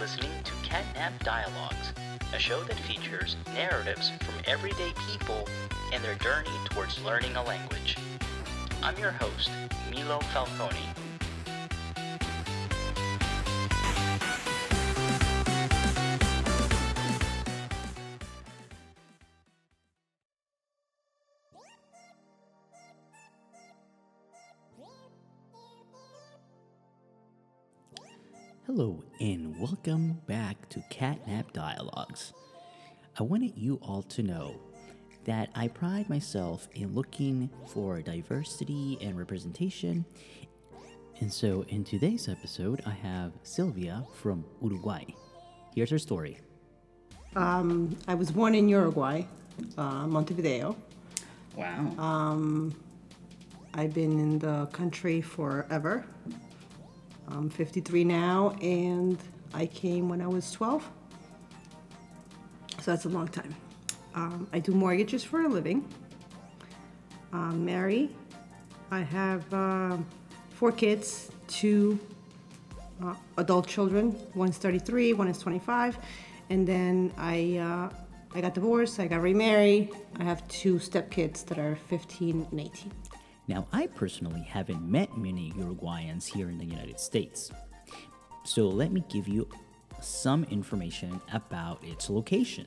listening to Catnap Dialogues, a show that features narratives from everyday people and their journey towards learning a language. I'm your host, Milo Falcone. Hello and welcome back to Catnap Dialogues. I wanted you all to know that I pride myself in looking for diversity and representation. And so in today's episode, I have Sylvia from Uruguay. Here's her story. I was born in Uruguay, Montevideo. Wow. I've been in the country forever. I'm 53 now, and I came when I was 12. So that's a long time. I do mortgages for a living. I'm married. I have 4 kids, 2 adult children. One's 33, one is 25. And then I got divorced, I got remarried. I have 2 stepkids that are 15 and 18. Now, I personally haven't met many Uruguayans here in the United States. So let me give you some information about its location.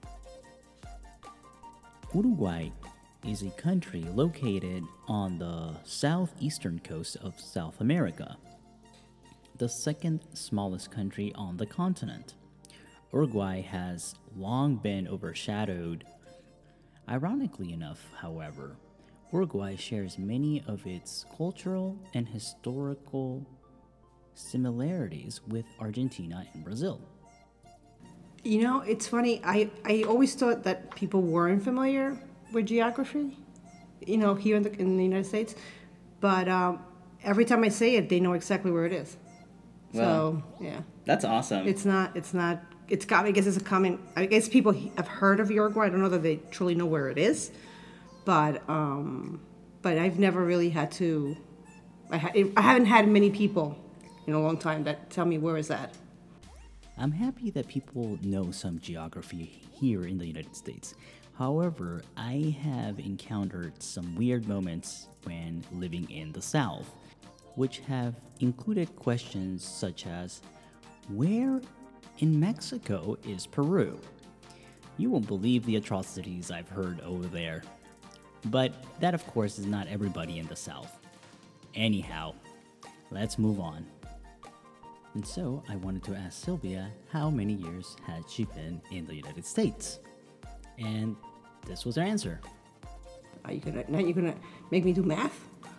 Uruguay is a country located on the southeastern coast of South America, the second smallest country on the continent. Uruguay has long been overshadowed. Ironically enough, however, Uruguay shares many of its cultural and historical similarities with Argentina and Brazil. You know, it's funny. I always thought that people weren't familiar with geography, you know, here in the United States. But every time I say it, they know exactly where it is. Well, so, yeah. That's awesome. It's got, I guess it's a common, I guess people have heard of Uruguay. I don't know that they truly know where it is. But I've never really had to, I haven't had many people in a long time that tell me where is that. I'm happy that people know some geography here in the United States. However, I have encountered some weird moments when living in the South, which have included questions such as, where in Mexico is Peru? You won't believe the atrocities I've heard over there. But that, of course, is not everybody in the South. Anyhow, let's move on. And so, I wanted to ask Sylvia how many years had she been in the United States? And this was her answer. Now you're gonna make me do math?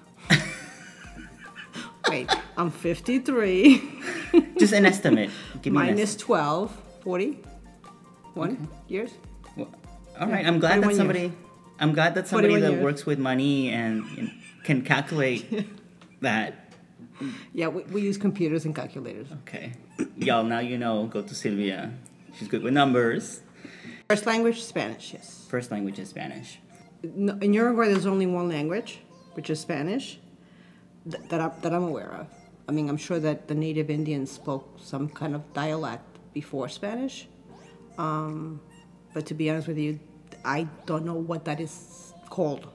Wait, I'm 53. Just an estimate. Give me Minus 12, 41 years. Well, all right, I'm glad that somebody... years. I'm glad that somebody 41 that years. works with money and can calculate that. Yeah, we use computers and calculators. Okay. Y'all, now you know, go to Sylvia. She's good with numbers. First language, Spanish, yes. First language is Spanish. No, in Uruguay, there's only one language, which is Spanish, that I'm aware of. I mean, I'm sure that the native Indians spoke some kind of dialect before Spanish. But to be honest with you, I don't know what that is called.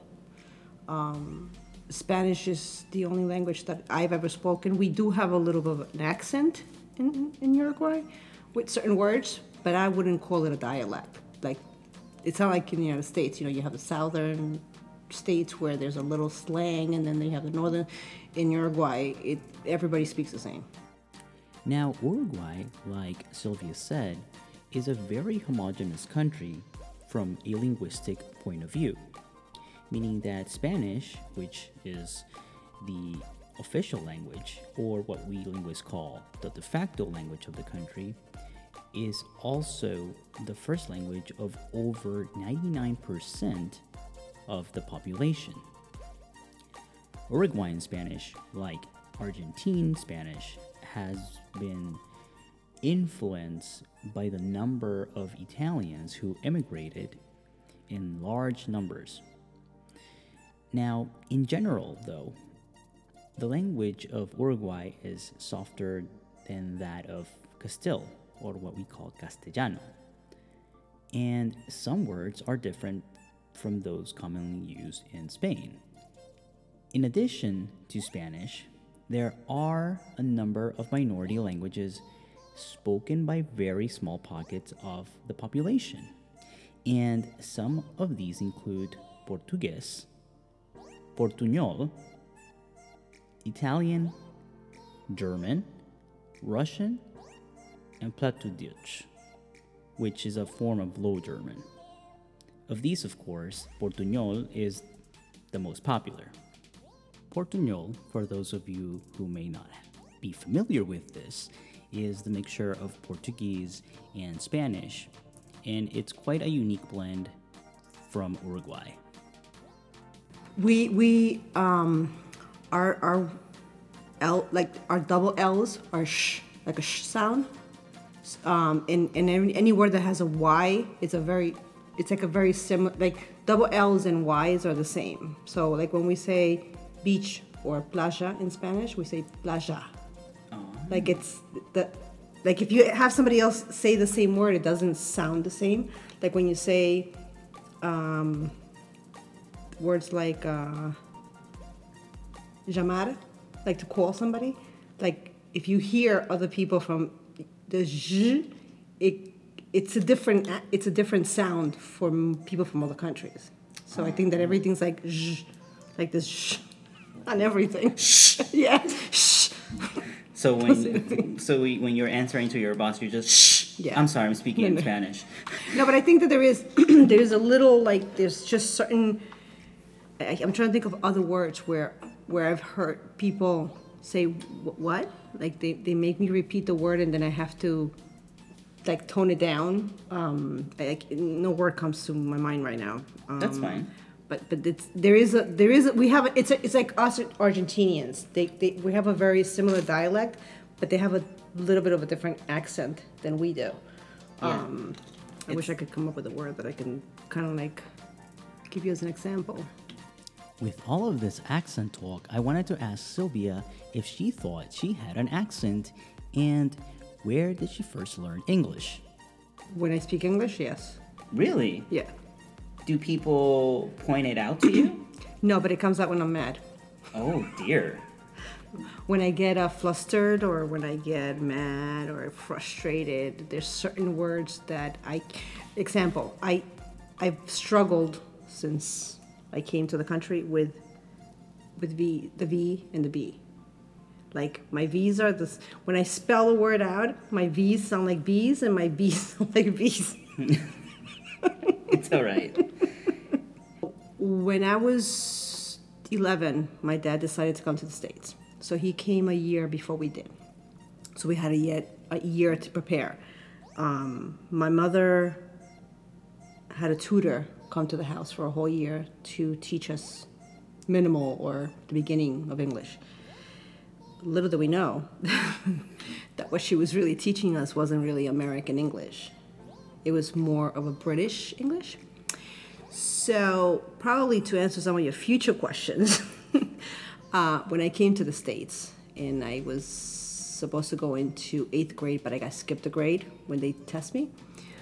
Spanish is the only language that I've ever spoken. We do have a little bit of an accent in Uruguay with certain words, but I wouldn't call it a dialect. Like, it's not like in the United States, you know, you have the southern states where there's a little slang, and then they have the northern. In Uruguay, everybody speaks the same. Now, Uruguay, like Sylvia said, is a very homogeneous country from a linguistic point of view, meaning that Spanish, which is the official language, or what we linguists call the de facto language of the country, is also the first language of over 99% of the population. Uruguayan Spanish, like Argentine Spanish, has been influenced by the number of Italians who immigrated in large numbers. Now, in general, though, the language of Uruguay is softer than that of Castile, or what we call Castellano. And some words are different from those commonly used in Spain. In addition to Spanish, there are a number of minority languages spoken by very small pockets of the population. And some of these include Portuguese, Portuñol, Italian, German, Russian, and Plattdeutsch, which is a form of Low German. Of these, of course, Portuñol is the most popular. Portuñol, for those of you who may not be familiar with this, is the mixture of Portuguese and Spanish, and it's quite a unique blend from Uruguay. Our L, like our double L's are sh, like a sh sound. In any word that has a Y, it's like a very similar, like double L's and Y's are the same. So like when we say beach or playa in Spanish, we say playa. Like like if you have somebody else say the same word, it doesn't sound the same. Like when you say words like llamar, like to call somebody, like if you hear other people from the j, it's a different sound for people from other countries. So I think that everything's like j, like this sh on everything. Yeah. So when you're answering to your boss, you just shh. Yeah. I'm sorry, I'm speaking in Spanish. No, but I think that there is a little, like, there's just certain. I'm trying to think of other words where I've heard people say what, like they make me repeat the word and then I have to like tone it down. No word comes to my mind right now. That's fine. But it's it's like us Argentinians. We have a very similar dialect, but they have a little bit of a different accent than we do. Yeah. I wish I could come up with a word that I can kind of like give you as an example. With all of this accent talk, I wanted to ask Sylvia if she thought she had an accent and where did she first learn English? When I speak English, yes. Really? Yeah. Do people point it out to you? No, but it comes out when I'm mad. Oh dear. When I get flustered or when I get mad or frustrated, there's certain words that example, I've struggled since I came to the country with the V and the B. Like my V's are this, when I spell a word out, my V's sound like B's and my B's sound like V's. It's all right. When I was 11, my dad decided to come to the States. So he came a year before we did. So we had a year to prepare. My mother had a tutor come to the house for a whole year to teach us minimal or the beginning of English. Little do we know that what she was really teaching us wasn't really American English. It was more of a British English. So probably to answer some of your future questions, when I came to the States and I was supposed to go into 8th grade, but I got skipped a grade when they test me,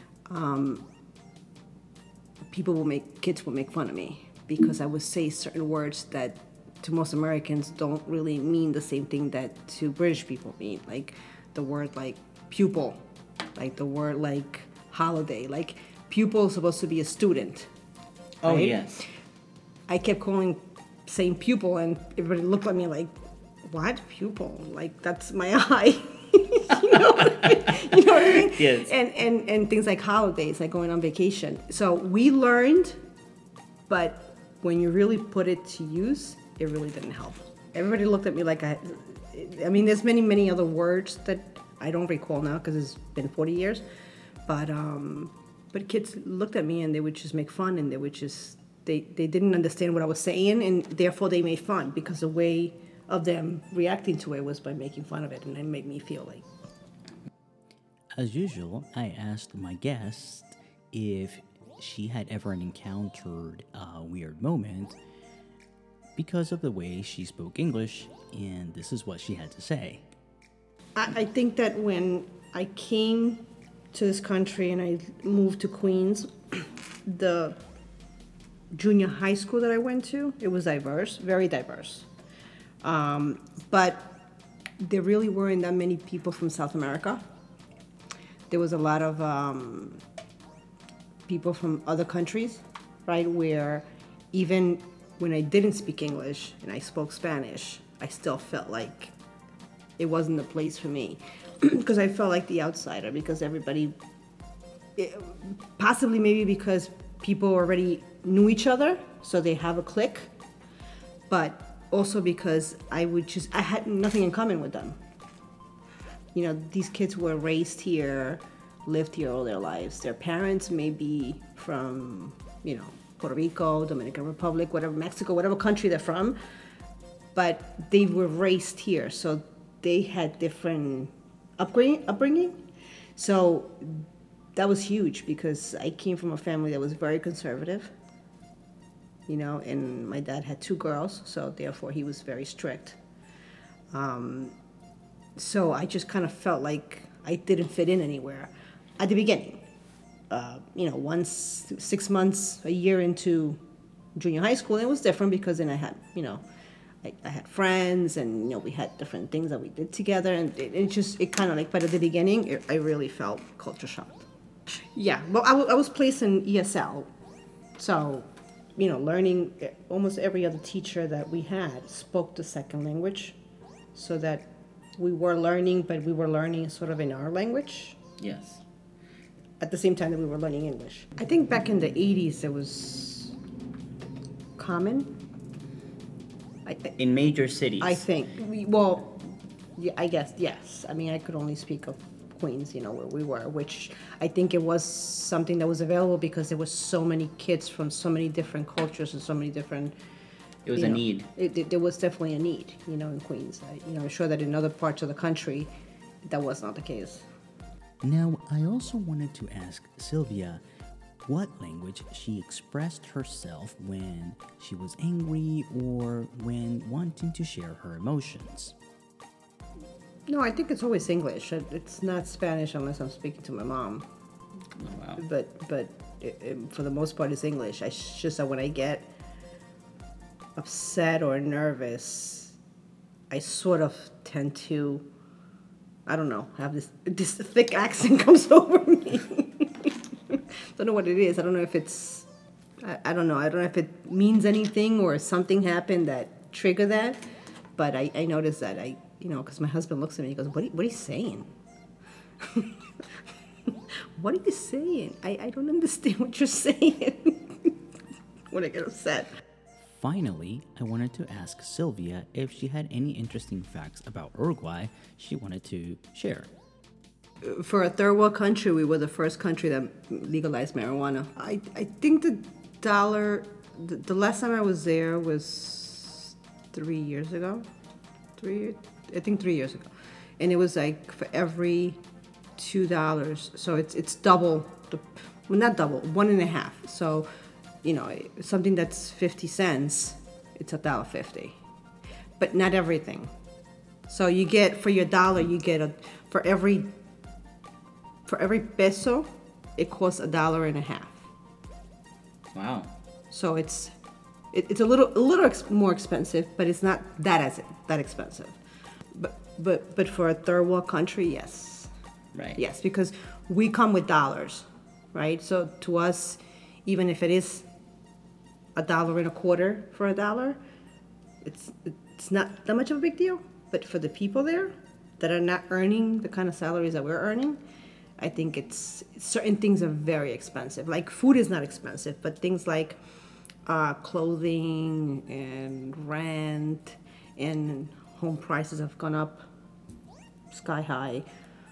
kids will make fun of me because I would say certain words that to most Americans don't really mean the same thing that to British people mean. Like the word like pupil, like the word like holiday, like pupil is supposed to be a student. Oh, right? yes. I kept saying pupil and everybody looked at me like, what? Pupil? Like that's my eye. You know what I mean? Yes. And things like holidays, like going on vacation. So we learned, but when you really put it to use, it really didn't help. Everybody looked at me like I mean, there's many other words that I don't recall now because it's been 40 years. But kids looked at me and they would just make fun and they would just, they didn't understand what I was saying and therefore they made fun because the way of them reacting to it was by making fun of it and it made me feel like. As usual, I asked my guest if she had ever encountered a weird moment because of the way she spoke English, and this is what she had to say. I think that when I came to this country and I moved to Queens, the junior high school that I went to, it was diverse, very diverse. But there really weren't that many people from South America. There was a lot of people from other countries, right? Where even when I didn't speak English and I spoke Spanish, I still felt like it wasn't the place for me because I felt like the outsider because everybody, possibly maybe because people already knew each other, so they have a clique, but also because I had nothing in common with them. You know, these kids were raised here, lived here all their lives. Their parents may be from, you know, Puerto Rico, Dominican Republic, whatever, Mexico, whatever country they're from, but they were raised here, so they had different upbringing. So that was huge because I came from a family that was very conservative, you know, and my dad had 2 girls, so therefore he was very strict. So I just kind of felt like I didn't fit in anywhere at the beginning. You know, once 6 months, a year into junior high school, it was different because then I had, you know, I had friends and, you know, we had different things that we did together and it kind of like, but at the beginning, I really felt culture shocked. Yeah, well, I was placed in ESL, so, you know, learning, almost every other teacher that we had spoke the second language, so that we were learning, but we were learning sort of in our language. Yes. At the same time that we were learning English. I think back in the 80s it was common. In major cities. I think. Yeah, I guess, yes. I mean, I could only speak of Queens, you know, where we were, which I think it was something that was available because there were so many kids from so many different cultures and so many different... It was a need. There was definitely a need, you know, in Queens. I'm sure that in other parts of the country, that was not the case. Now, I also wanted to ask Sylvia what language she expressed herself when she was angry or when wanting to share her emotions. No, I think it's always English. It's not Spanish unless I'm speaking to my mom. Oh, wow. But for the most part, it's English. It's just that when I get upset or nervous, I sort of tend to, I don't know, have this thick accent comes over me. Don't know what it is. I don't know if it's, I don't know. I don't know if it means anything or something happened that triggered that. But I noticed that because my husband looks at me and goes, what are you saying? What are you saying? I don't understand what you're saying when I get upset. Finally, I wanted to ask Sylvia if she had any interesting facts about Uruguay she wanted to share. For a third world country, we were the first country that legalized marijuana. I think the dollar, the last time I was there was 3 years ago. 3 years ago. And it was like for every $2, so it's double, not double, 1.5. So, something that's 50 cents, it's $1.50. But not everything. So you get, for your dollar, you get for every peso, it costs $1.50. Wow. So it's a little more expensive, but it's not that expensive. But for a third world country, yes. Right. Yes, because we come with dollars, right? So to us, even if it is $1.25 for $1, it's not that much of a big deal. But for the people there that are not earning the kind of salaries that we're earning, I think certain things are very expensive. Like food is not expensive, but things like clothing and rent and home prices have gone up sky high.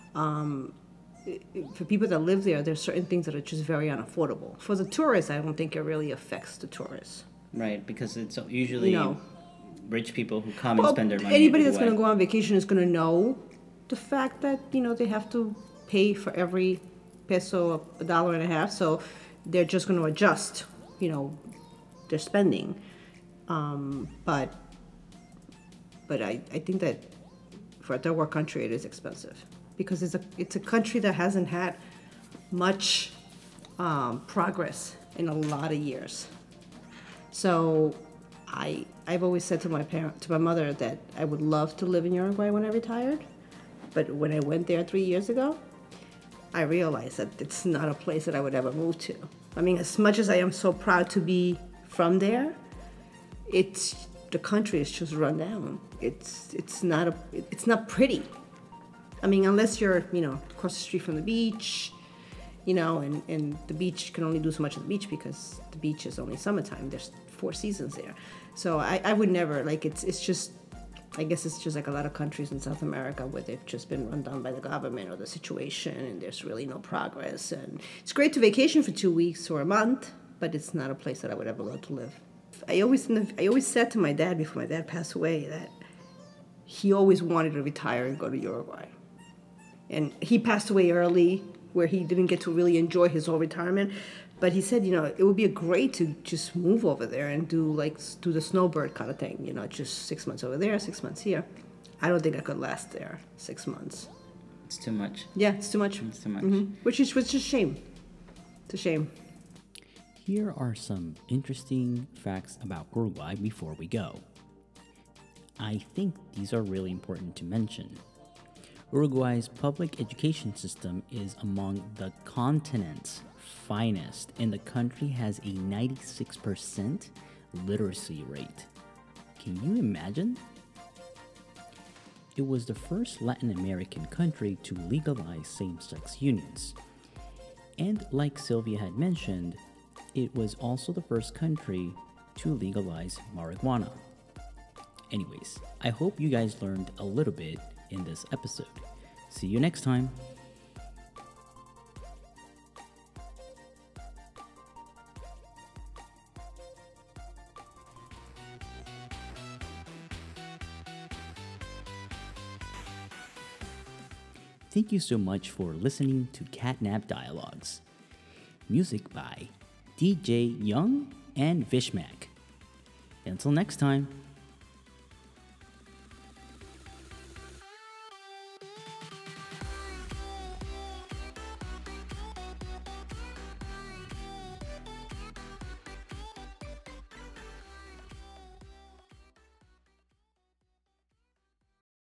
For people that live there, there's certain things that are just very unaffordable. For the tourists, I don't think it really affects the tourists. Right, because it's usually rich people who come and spend their money. Anybody that's going to go on vacation is going to know the fact that, they have to pay for every peso $1.50, so they're just going to adjust, their spending. But I think that for a third world country, it is expensive because it's a country that hasn't had much progress in a lot of years. So I've always said to my mother that I would love to live in Uruguay when I retired, but when I went there 3 years ago, I realized that it's not a place that I would ever move to. I mean, as much as I am so proud to be from there, the country is just run down. It's not pretty. I mean, unless you're across the street from the beach, and the beach can only do so much of the beach because the beach is only summertime. There's 4 seasons there, so I would never like. It's just, I guess it's just like a lot of countries in South America where they've just been run down by the government or the situation, and there's really no progress. And it's great to vacation for 2 weeks or a month, but it's not a place that I would ever love to live. I always said to my dad before my dad passed away that he always wanted to retire and go to Uruguay. And he passed away early, where he didn't get to really enjoy his whole retirement. But he said, it would be great to just move over there and do the snowbird kind of thing, just 6 months over there, 6 months here. I don't think I could last there 6 months. It's too much. Yeah, it's too much. It's too much. Mm-hmm. Which is a shame. It's a shame. Here are some interesting facts about Uruguay before we go. I think these are really important to mention. Uruguay's public education system is among the continent's finest, and the country has a 96% literacy rate. Can you imagine? It was the first Latin American country to legalize same-sex unions. And like Sylvia had mentioned, it was also the first country to legalize marijuana. Anyways, I hope you guys learned a little bit in this episode. See you next time. Thank you so much for listening to Catnap Dialogues. Music by DJ Young and Vishmak. Until next time.